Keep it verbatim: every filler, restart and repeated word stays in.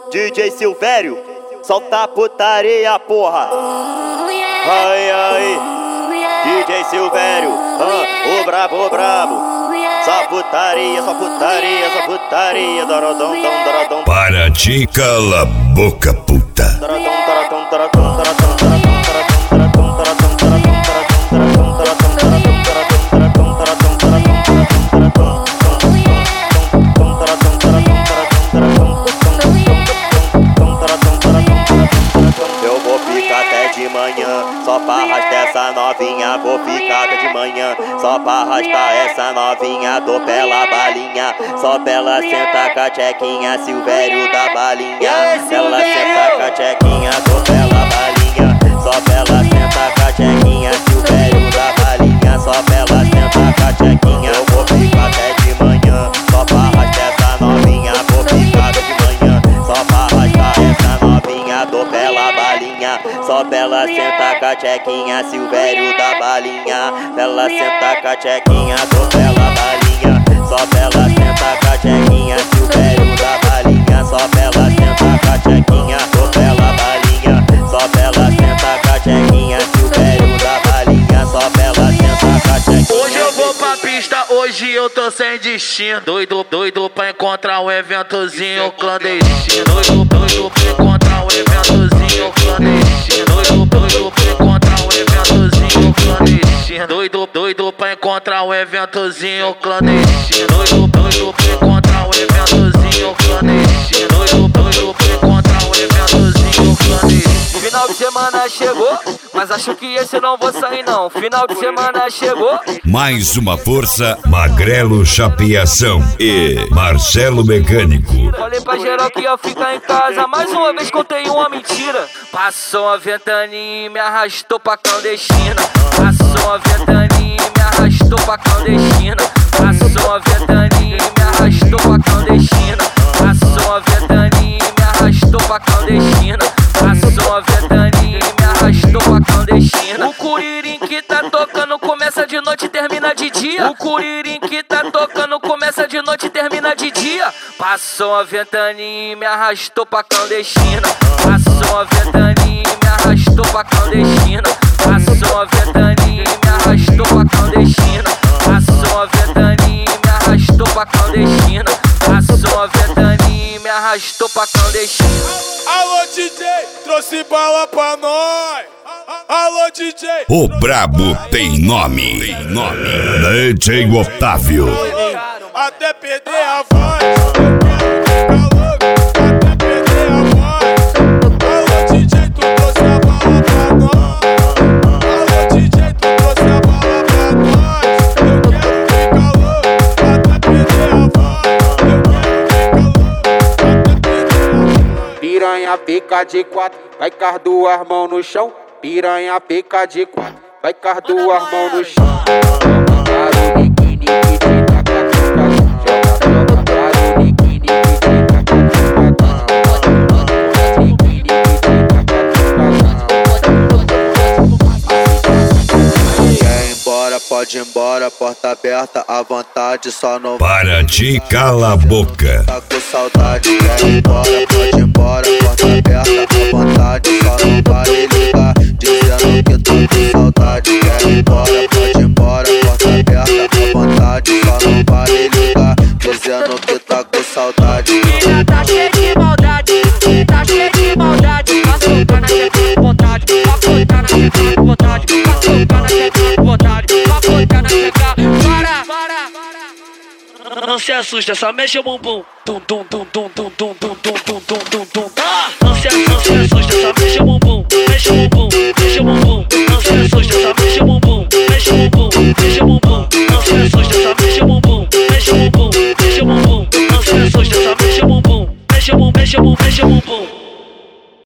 D J Silvério, solta a putaria, porra. Ai, ai, D J Silvério, ah, o brabo, o brabo. Só putaria, só putaria, só putaria. Dorodom, dom, dorodom. Para de cala a boca, puta. Dorodom, dorodom, dorodom, dorodom, dorodom. Só pra arrastar essa novinha, vou ficar até de manhã. Só pra arrastar essa novinha, dou pela balinha. Só pra ela sentar com a tchequinha, Silvério da balinha. Ela senta com a tchequinha, dou pela balinha. Só pra ela sentar com a tchequinha, Silvério da balinha. Só pra ela sentar com a tchequinha, eu vou ficar até de manhã. Só pra arrastar essa novinha, vou ficar até de manhã. Só pra arrastar essa novinha, dou pela balinha. Só pra ela sentar com a tchequinha, Silvério da balinha. Ela senta com a tchequinha, dou pela balinha. Só pra ela sentar com a tchequinha, Silvério da balinha. Só pra ela sentar com a tchequinha, dou pela balinha. Só pra ela sentar com a tchequinha, Silvério da balinha. Só pra ela sentar com a tchequinha. Hoje eu vou pra pista, hoje eu tô sem destino. Doido, doido pra encontrar um eventozinho clandestino. Doido, doido pra encontrar um eventozinho clandestino. Doido, doido pra encontrar um eventozinho clandestino. Doido, doido pra encontrar um eventozinho clandestino. Doido, doido pra encontrar um eventozinho clandestino. Doido, doido pra encontrar um eventozinho clandestino. Final de semana chegou, mas acho que esse não vou sair não. Final de semana chegou. Mais uma força, Magrelo Chapeação e Marcelo Mecânico. Falei pra geral que ia ficar em casa, mais uma vez contei uma mentira. Passou a ventania e me arrastou pra clandestina. Passou a ventania e me arrastou pra clandestina. Passou a ventania e me arrastou pra clandestina. Passou a ventania e me arrastou pra clandestina. Passou a ventania e me arrastou pra clandestina. O curirim que tá tocando começa de noite e termina de dia. O curirim que tá tocando começa de noite e termina de dia. Passou a ventania e me arrastou pra clandestina. Passou a ventania e me arrastou pra clandestina. Passou a ventania e me arrastou pra clandestina. Passou a ventania e me arrastou pra clandestina. Passou a ventania e me arrastou pra clandestina. Alô D J, trouxe bala pra nós. Alô D J. O brabo tem nome. Tem nome. D J Otávio. Até perder a voz. Eu quero ficar louco, até perder a voz. Alô D J, tu trouxe a bala pra nós. Alô D J, tu trouxe a bala pra nós. Eu quero ficar louco, até perder a voz. Eu quero ficar louco, até perder a voz. Piranha fica de quatro, vai com as duas mãos no chão. Piranha fica de quatro, vai com as duas mãos no chão. Quer ir embora, pode ir embora, porta aberta, à vontade, só não Para de cala a boca. tá com saudade. Quer ir embora, pode ir embora, porta aberta, à vontade, só não vale ligar, dizendo que tá com saudade. Quer ir embora, pode ir embora, porta aberta, à vontade, só não vale ligar, dizendo que tá com saudade. Menina tá cheia de maldade, tá cheia de maldade. Vai soltar na tecla com vontade, vai soltar na tecla com vontade, vai soltar na tecla com vontade, vai soltar na tecla. Para, para, para. Não se assusta, só mexe o bumbum. Tum, tum, tum, tum, tum, tum, tum, tum.